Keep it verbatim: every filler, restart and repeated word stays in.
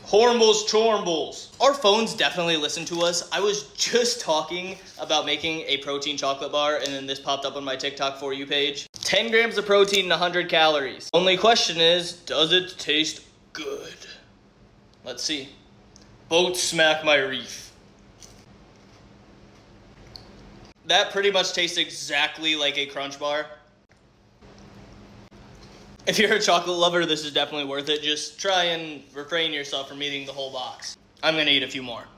Hormels chormbles. Our phones definitely listen to us. I was just talking about making a protein chocolate bar, and then this popped up on my TikTok For You page. ten grams of protein and one hundred calories. Only question is, does it taste good? Let's see. Boat smack my reef. That pretty much tastes exactly like a Crunch bar. If you're a chocolate lover, this is definitely worth it. Just try and refrain yourself from eating the whole box. I'm gonna eat a few more.